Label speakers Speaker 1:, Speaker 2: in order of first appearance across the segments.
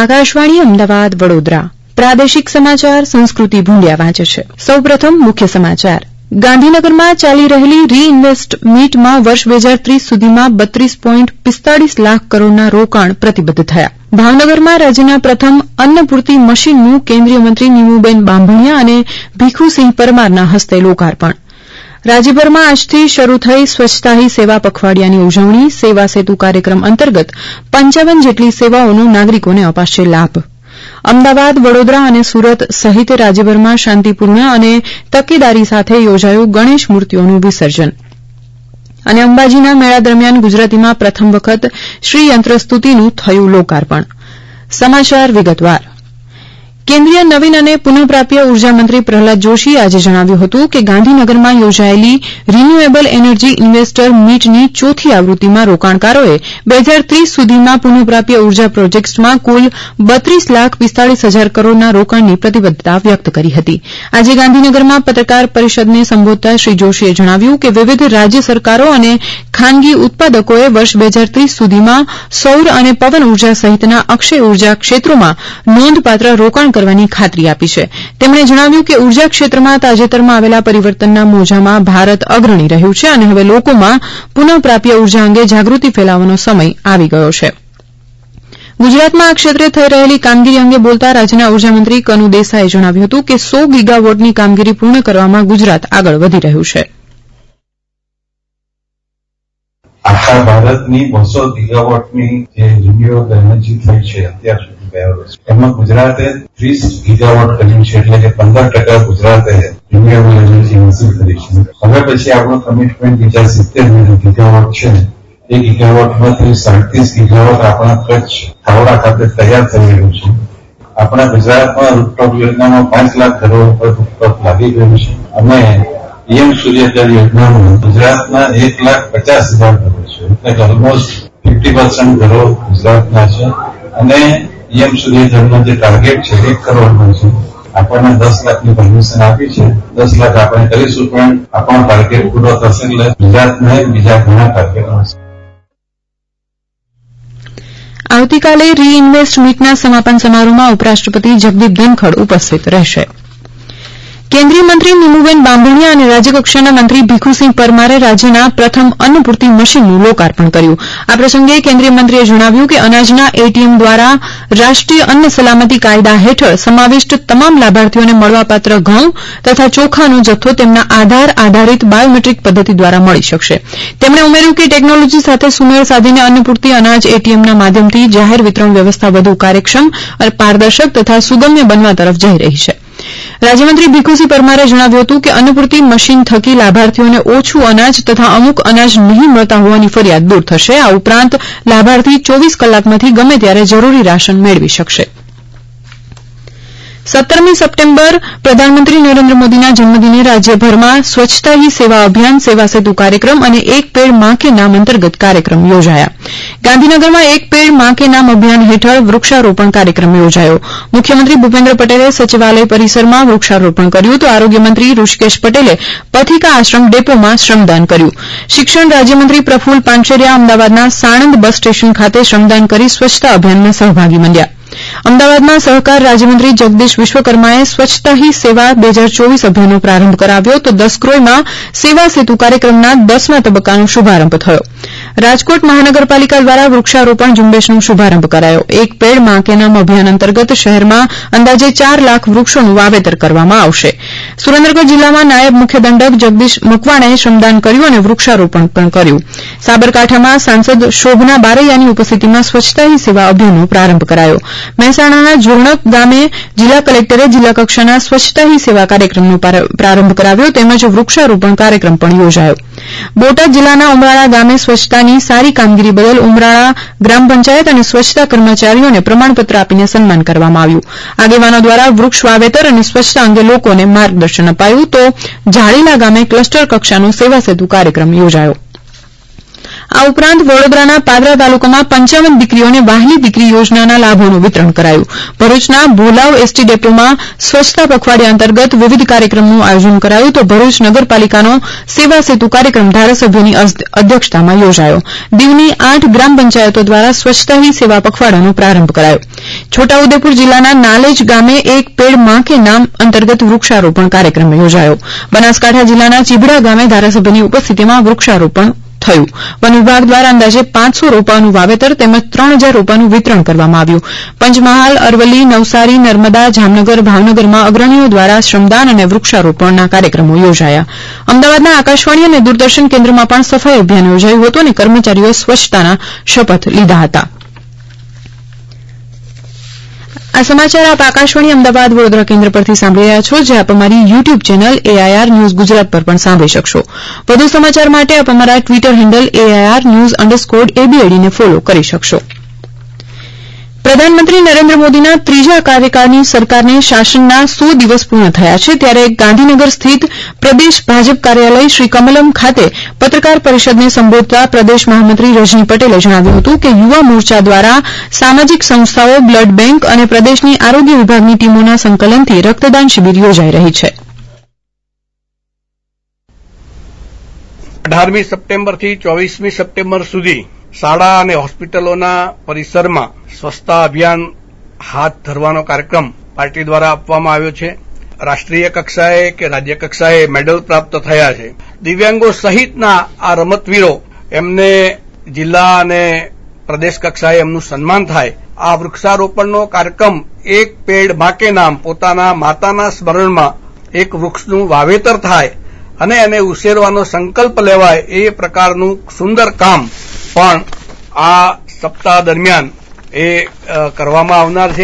Speaker 1: આકાશવાણી અમદાવાદ વડોદરા પ્રાદેશિક સમાચાર સંસ્કૃતિ ભૂંડિયા વાંચે છે. સૌપ્રથમ મુખ્ય સમાચાર. ગાંધીનગરમાં ચાલી રહેલી રીઇન્વેસ્ટ મીટમાં વર્ષ 2030 સુધીમાં 32.45 લાખ કરોડના રોકાણ પ્રતિબદ્ધ થયા. ભાવનગરમાં રાજ્યના પ્રથમ અન્નપૂર્તિ મશીનનું કેન્દ્રીય મંત્રી નીમુબેન બાંભણિયા અને ભીખુસિંહ પરમારના હસ્તે લોકાર્પણ. રાજ્યભરમાં આજથી શરૂ થઈ સ્વચ્છતા હી સેવા પખવાડિયાની ઉજવણી. સેવા સેતુ કાર્યક્રમ અંતર્ગત 55 જેટલી સેવાઓનો નાગરિકોને અપાશે લાભ. અમદાવાદ, વડોદરા અને સુરત સહિત રાજ્યભરમાં શાંતિપૂર્ણ અને તકેદારી સાથે યોજાયું ગણેશ મૂર્તિઓનું વિસર્જન. અને અંબાજીના મેળા દરમિયાન ગુજરાતીમાં પ્રથમ વખત શ્રી યંત્રસ્તુતિનું થયું લોકાર્પણ. સમાચાર વિગતવાર. કેન્દ્રીય નવીન અને પુનઃપ્રાપ્ય ઉર્જા મંત્રી પ્રહલાદ જોશીએ આજે જણાવ્યું હતું કે ગાંધીનગરમાં યોજાયેલી રિન્યુએબલ એનર્જી ઇન્વેસ્ટર મીટની ચોથી આવૃત્તિમાં રોકાણકારોએ 2030 સુધીમાં પુનઃપ્રાપ્ય ઉર્જા પ્રોજેક્ટ્સમાં કુલ 32,45,000 કરોડના રોકાણની પ્રતિબદ્ધતા વ્યક્ત કરી હતી. આજે ગાંધીનગરમાં પત્રકાર પરિષદને સંબોધતા શ્રી જોશીએ જણાવ્યું કે વિવિધ રાજ્ય સરકારો અને ખાનગી ઉત્પાદકોએ વર્ષ 2030 સુધીમાં સૌર અને પવન ઉર્જા સહિતના અક્ષય ઉર્જા ક્ષેત્રોમાં નોંધપાત્ર રોકાણ કરવાની ખાતરી આપી છે. તેમણે જણાવ્યું કે ઉર્જા ક્ષેત્રમાં તાજેતરમાં આવેલા પરિવર્તનના મોજામાં ભારત અગ્રણી રહ્યું છે અને હવે લોકોમાં પુનઃપ્રાપ્ય ઉર્જા અંગે જાગૃતિ ફેલાવવાનો સમય આવી ગયો છે. ગુજરાતમાં આ ક્ષેત્રે થઈ રહેલી કામગીરી અંગે બોલતા રાજ્યના ઉર્જામંત્રી કનુ દેસાઈએ જણાવ્યું હતું કે 100 ગીગાવોટની કામગીરી પૂર્ણ કરવામાં ગુજરાત આગળ વધી રહ્યું છે.
Speaker 2: આખા ભારતની 200 ગીગાવોટની જે રિન્યુએબલ એનર્જી થઈ છે અત્યાર સુધી એમાં ગુજરાતે 30 ગીગાવોટ કર્યું છે, એટલે કે 15% ગુજરાતે રિન્યુએબલ એનર્જી હાંસલ કરી છે. હવે પછી આપણું કમિટમેન્ટ બીજા 70 ગીગાવોટ છે. એ ગીગાવોટમાંથી 37 ગીગાવોટ આપણા કચ્છ ખાવડા ખાતે તૈયાર થઈ રહ્યું છે. આપણા ગુજરાતમાં રૂફટોપ યોજનામાં 5 લાખ કરોડ પર રૂફટોપ લાગી ગયું છે અને પીએમ સૂર્યઘર યોજનામાં ગુજરાતના 1,50,000 કરોડ છે, એટલે ઓલમોસ્ટ 50% ઘરો ગુજરાતના છે અને પીએમ સૂર્યઘરનો જે ટાર્ગેટ છે 1 કરોડનો છે. આપણને 10 લાખની પરમિશન આપી છે. 10 લાખ આપણે કરીશું, પણ આપણો ટાર્ગેટ પૂરો થશે એટલે ગુજરાતને બીજા ઘણા ટાર્ગેટો હશે.
Speaker 1: આવતીકાલે રીઇન્વેસ્ટ મીટના સમાપન સમારોહમાં ઉપરાષ્ટ્રપતિ જગદીપ ધનખડ ઉપસ્થિત રહેશે. કેન્દ્રીય મંત્રી નીમુબેન બાંભણિયા અને રાજ્યકક્ષાના મંત્રી ભીખુસિંહ પરમારે રાજ્યના પ્રથમ અન્નપૂર્તિ મશીનનું લોકાર્પણ કર્યું. આ પ્રસંગે કેન્દ્રીય મંત્રીએ જણાવ્યું કે અનાજના એટીએમ દ્વારા રાષ્ટ્રીય અન્ન સલામતી કાયદા હેઠળ સમાવિષ્ટ તમામ લાભાર્થીઓને મળવાપાત્ર ઘઉં તથા ચોખાનો જથ્થો તેમના આધાર આધારિત બાયોમેટ્રિક પદ્ધતિ દ્વારા મળી શકશે. તેમણે ઉમેર્યું કે ટેકનોલોજી સાથે સુમેળ સાધીને અન્નપૂર્તિ અનાજ એટીએમના માધ્યમથી જાહેર વિતરણ વ્યવસ્થા વધુ કાર્યક્ષમ અને પારદર્શક તથા સુગમ્ય બનવા તરફ જઈ રહી છે. રાજ્યમંત્રી ભીખુસિંહ પરમારે જણાવ્યું હતું કે અન્નપૂર્તિ મશીન થકી લાભાર્થીઓને ઓછું અનાજ તથા અમુક અનાજ નહીં મળતા હોવાની ફરિયાદ દૂર થશે. આ ઉપરાંત લાભાર્થી 24 કલાકમાંથી ગમે ત્યારે જરૂરી રાશન મેળવી શકશે. 17મી સપ્ટેમ્બર પ્રધાનમંત્રી નરેન્દ્ર મોદીના જન્મદિને રાજ્યભરમાં સ્વચ્છતા હી સેવા અભિયાન, સેવા સેતુ કાર્યક્રમ અને એક પેડ માં કે નામ અંતર્ગત કાર્યક્રમ યોજાયા. ગાંધીનગરમાં એક પેડ માં કે નામ અભિયાન હેઠળ વૃક્ષારોપણ કાર્યક્રમ યોજાયો. મુખ્યમંત્રી ભૂપેન્દ્ર પટેલે સચિવાલય પરિસરમાં વૃક્ષારોપણ કર્યું તો આરોગ્યમંત્રી ઋષિકેશ પટેલે પથિકા આશ્રમ ડેપોમાં શ્રમદાન કર્યું. શિક્ષણ રાજ્યમંત્રી પ્રફુલ્લ પાનસેરિયા અમદાવાદના સાણંદ બસ સ્ટેશન ખાતે શ્રમદાન કરી સ્વચ્છતા અભિયાનમાં સહભાગી બન્યા. અમદાવાદમાં સહકાર રાજ્યમંત્રી જગદીશ વિશ્વકર્માએ સ્વચ્છતા હી સેવા 2024 અભિયાનનો પ્રારંભ કરાવ્યો તો દસક્રોઈમાં સેવા સેતુ કાર્યક્રમના 10મા તબક્કાનો શુભારંભ થયો. રાજકોટ મહાનગરપાલિકા દ્વારા વૃક્ષારોપણ ઝુંબેશનો શુભારંભ કરાયો. એક પેડ માં કે નામ અભિયાન અંતર્ગત શહેરમાં અંદાજે 4 લાખ વૃક્ષોનું વાવેતર કરવામાં આવશે. સુરેન્દ્રનગર જિલ્લામાં નાયબ મુખ્ય દંડક જગદીશ મકવાણાએ શ્રમદાન કર્યું અને વૃક્ષારોપણ પણ કર્યું. સાબરકાંઠામાં સાંસદ શોભના બારૈયાની ઉપસ્થિતિમાં સ્વચ્છતા હી સેવા અભિયાનનો પ્રારંભ કરાયો. મહેસાણાના ઝુણક ગામે જિલ્લા કલેક્ટરે જિલ્લા કક્ષાના સ્વચ્છતા હી સેવા કાર્યક્રમનો પ્રારંભ કરાવ્યો તેમજ વૃક્ષારોપણ કાર્યક્રમ પણ યોજાયો. બોટાદ જિલ્લાના ઉમરાળા ગામે સ્વચ્છતાની સારી કામગીરી બદલ ઉમરાળા ગ્રામ પંચાયત અને સ્વચ્છતા કર્મચારીઓને પ્રમાણપત્ર આપીને સન્માન કરવામાં આવ્યું. આગેવાનો દ્વારા વૃક્ષ વાવેતર અને સ્વચ્છતા અંગે લોકોને માર્ગદર્શન અપાયું તો ઝાડીલા ગામે ક્લસ્ટર કક્ષાનો સેવા સેતુ કાર્યક્રમ યોજાયો. આ ઉપરાંત વડોદરાના પાદરા તાલુકામાં 55 દીકરીઓને વહાલી દીકરી યોજનાના લાભોનું વિતરણ કરાયું. ભરૂચના ભોલાવ એસટી ડેપોમાં સ્વચ્છતા પખવાડિયા અંતર્ગત વિવિધ કાર્યક્રમોનું આયોજન કરાયું તો ભરૂચ નગરપાલિકાનો સેવા સેતુ કાર્યક્રમ ધારાસભ્યોની અધ્યક્ષતામાં યોજાયો. દીવની 8 ગ્રામ પંચાયતો દ્વારા સ્વચ્છતા હી સેવા પખવાડાનો પ્રારંભ કરાયો. છોટાઉદેપુર જિલ્લાના નાલેજ ગામે એક પેડ માં કે નામ અંતર્ગત વૃક્ષારોપણ કાર્યક્રમ યોજાયો. બનાસકાંઠા જિલ્લાના ચીભડા ગામે ધારાસભ્યની ઉપસ્થિતિમાં વૃક્ષારોપણ થયું. વન વિભાગ દ્વારા અંદાજે 500 રોપાઓનું વાવેતર તેમજ 3000 રોપાનું વિતરણ કરવામાં આવ્યું. પંચમહાલ, અરવલ્લી, નવસારી, નર્મદા, જામનગર, ભાવનગરમાં અગ્રણીઓ દ્વારા શ્રમદાન અને વૃક્ષારોપણના કાર્યક્રમો યોજાયા. અમદાવાદના આકાશવાણી અને દૂરદર્શન કેન્દ્રમાં પણ સફાઈ અભિયાન યોજાયું હતું અને કર્મચારીઓએ સ્વચ્છતાના શપથ લીધા હતા. આ સમાચાર આપ આકાશવાણી અમદાવાદ વડોદરા કેન્દ્ર પરથી સાંભળી રહ્યા છો, જે આપ અમારી YouTube channel AIR news Gujarat પર પણ સાંભળી શકશો. વધુ સમાચાર માટે આપ અમારા ટ્વિટર હેન્ડલ AIR_ABAD ને ફોલો કરી શકશો. પ્રધાનમંત્રી નરેન્દ્ર મોદીના ત્રીજા કાર્યકાળની સરકારને શાસનના 100 દિવસ પૂર્ણ થયા છે, ત્યારે ગાંધીનગર સ્થિત પ્રદેશ ભાજપ કાર્યાલય શ્રી કમલમ ખાતે પત્રકાર પરિષદને સંબોધતા પ્રદેશ મહામંત્રી રજની પટેલે જણાવ્યું હતું કે યુવા મોરચા દ્વારા સામાજિક સંસ્થાઓ, બ્લડ બેંક અને પ્રદેશની આરોગ્ય વિભાગની ટીમોના સંકલનથી રક્તદાન શિબિર યોજાઈ રહી છે.
Speaker 3: 18મી સપ્ટેમ્બરથી 24મી સપ્ટેમ્બર સુધી શાળા અને હોસ્પિટલોના પરિસરમાં સ્વચ્છતા અભિયાન હાથ ધરવાનો કાર્યક્રમ પાર્ટી દ્વારા આપવામાં આવ્યો છે. રાષ્ટ્રીય કક્ષાએ કે રાજ્ય કક્ષાએ મેડલ પ્રાપ્ત થયા છે. દિવ્યાંગો સહિતના આ રમતવીરો એમને જિલ્લા અને પ્રદેશ કક્ષાએ એમનું સન્માન થાય. આ વૃક્ષારોપણનો કાર્યક્રમ એક પેડ માં કે નામ, પોતાના માતાના સ્મરણમાં એક વૃક્ષનું વાવેતર થાય અને એને ઉછેરવાનો સંકલ્પ લેવાય એ પ્રકારનું સુંદર કામ પણ આ સપ્તાહ દરમિયાન એ કરવામાં આવનાર છે.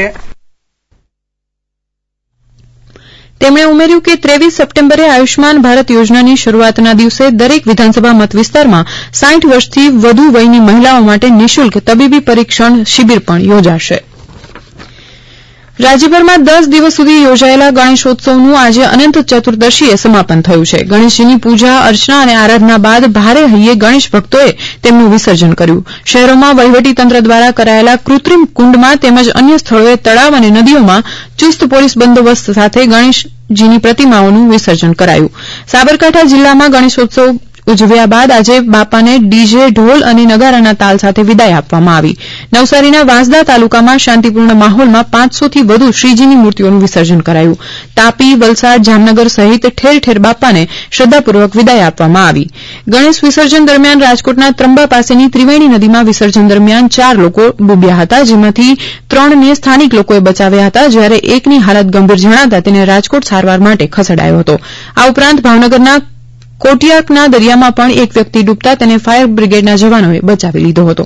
Speaker 1: તેમણે ઉમેર્યું કે 23 સપ્ટેમ્બરે આયુષ્માન ભારત યોજનાની શરૂઆતના દિવસે દરેક વિધાનસભા મતવિસ્તારમાં 60 વર્ષથી વધુ વયની મહિલાઓ માટે નિઃશુલ્ક તબીબી પરીક્ષણ શિબિર પણ યોજાશે. રાજ્યભરમાં 10 દિવસ સુધી યોજાયેલા ગણેશોત્સવનું આજે અનંત ચતુર્દશીએ સમાપન થયું છે. ગણેશજીની પૂજા અર્ચના અને આરાધના બાદ ભારે હૈયે ગણેશ ભક્તોએ તેમનું વિસર્જન કર્યું. શહેરોમાં વહીવટીતંત્ર દ્વારા કરાયેલા કૃત્રિમ કુંડમાં તેમજ અન્ય સ્થળોએ તળાવ અને નદીઓમાં ચુસ્ત પોલીસ બંદોબસ્ત સાથે ગણેશજીની પ્રતિમાઓનું વિસર્જન કરાયું. સાબરકાંઠા જિલ્લામાં ગણેશોત્સવ ઉજવ્યા બાદ આજે બાપાને ડીજે, ઢોલ અને નગારાના તાલ સાથે વિદાય આપવામાં આવી. નવસારીના વાંસદા તાલુકામાં શાંતિપૂર્ણ માહોલમાં 500થી વધુ શ્રીજીની મૂર્તિઓનું વિસર્જન કરાયું. તાપી, વલસાડ, જામનગર સહિત ઠેર ઠેર બાપાને શ્રદ્ધાપૂર્વક વિદાય આપવામાં આવી. ગણેશ વિસર્જન દરમિયાન રાજકોટના ત્રંબા પાસેની ત્રિવેણી નદીમાં વિસર્જન દરમિયાન 4 લોકો ડૂબ્યા હતા, જેમાંથી 3ને સ્થાનિક લોકોએ બચાવ્યા હતા, જ્યારે એકની હાલત ગંભીર જણાતા તેને રાજકોટ સારવાર માટે ખસેડાયો હતો. આ ઉપરાંત ભાવનગરના કોટિયાકના દરિયામાં પણ એક વ્યક્તિ ડૂબતા તેને ફાયર બ્રિગેડના જવાનોએ બચાવી લીધો હતો.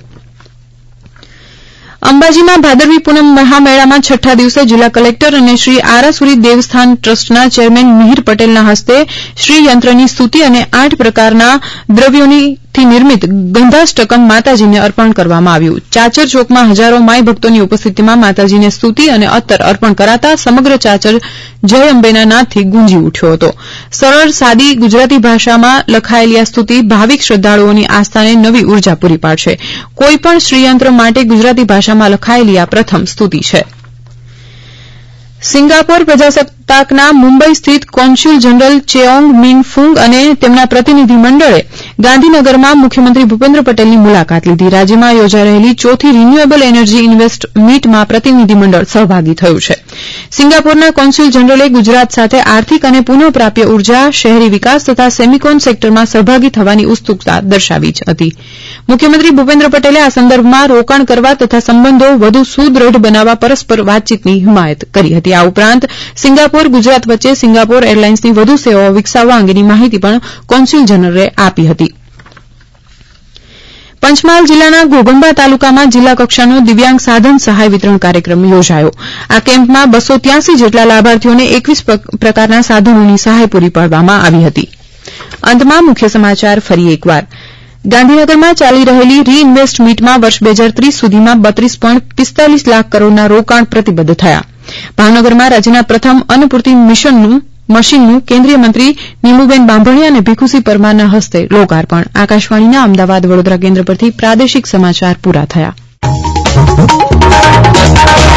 Speaker 1: અંબાજીમાં ભાદરવી પૂનમ મહામેળામાં છઠ્ઠા દિવસે જિલ્લા કલેક્ટર અને શ્રી આરાસુરી દેવસ્થાન ટ્રસ્ટના ચેરમેન મિહિર પટેલના હસ્તે શ્રી યંત્રની સ્તુતિ અને 8 પ્રકારના દ્રવ્યોથી નિર્મિત ગંધાષ્ટકમ માતાજીને અર્પણ કરવામાં આવ્યું. ચાચર ચોકમાં હજારો માઈ ભક્તોની ઉપસ્થિતિમાં માતાજીને સ્તુતિ અને અત્તર અર્પણ કરાતા સમગ્ર ચાચર જય અંબેના નાદથી ગુંજી ઉઠ્યો હતો. સરળ સાદી ગુજરાતી ભાષામાં લખાયેલી આ સ્તુતિ ભાવિક શ્રદ્ધાળુઓની આસ્થાને નવી ઉર્જા પૂરી પાડશે. કોઈપણ શ્રીયંત્ર માટે ગુજરાતી ભાષામાં લખાયેલી આ પ્રથમ સ્તુતિ છે. સિંગાપોર પ્રજાસત્તાકના મુંબઈ સ્થિત consul general Cheong Min Fung અને તેમના પ્રતિનિધિ મંડળે ગાંધીનગરમાં મુખ્યમંત્રી ભૂપેન્દ્ર પટેલની મુલાકાત લીધી. રાજ્યમાં યોજાઈ રહેલી ચોથી રિન્યુએબલ એનર્જી ઇન્વેસ્ટ મીટમાં પ્રતિનિધિ મંડળ સહભાગી થયું છે. સિંગાપોરના કોન્સ્યુલ જનરલે ગુજરાત સાથે આર્થિક અને પુનઃપ્રાપ્ય ઉર્જા, શહેરી વિકાસ તથા સેમિકોન સેક્ટરમાં સહભાગી થવાની ઉત્સુકતા દર્શાવી હતી. મુખ્યમંત્રી ભૂપેન્દ્ર પટેલે આ સંદર્ભમાં રોકાણ કરવા તથા સંબંધો વધુ સુદ્રઢ બનાવવા પરસ્પર વાતચીતની હિમાયત કરી હતી. આ ઉપરાંત સિંગાપોર, ગુજરાત વચ્ચે સિંગાપોર એરલાઇન્સની વધુ સેવાઓ વિકસાવવા અંગેની માહિતી પણ કોન્સ્યુલ જનરલે આપી હતી. પંચમહાલ જિલ્લાના ઘોઘંબા તાલુકામાં જિલ્લા કક્ષાનો દિવ્યાંગ સાધન સહાય વિતરણ કાર્યક્રમ યોજાયો. આ કેમ્પમાં 283 જેટલા લાભાર્થીઓને 21 પ્રકારના સાધનોની સહાય પૂરી પાડવામાં આવી હતી. અંતમાં મુખ્ય સમાચાર ફરી એકવાર. ગાંધીનગરમાં ચાલી રહેલી રીઇન્વેસ્ટ મીટમાં વર્ષ 2030 સુધીમાં 32.45 લાખ કરોડના રોકાણ પ્રતિબદ્ધ થયા. ભાવનગરમાં રાજ્યના પ્રથમ અન્નપૂર્તિ મિશનનું મશીનનું કેન્દ્રીય મંત્રી નીમુબેન બાંભણિયા અને ભીખુસિંહ પરમારના હસ્તે લોકાર્પણ. આકાશવાણીના અમદાવાદ વડોદરા કેન્દ્ર પરથી પ્રાદેશિક સમાચાર પૂરા થયા.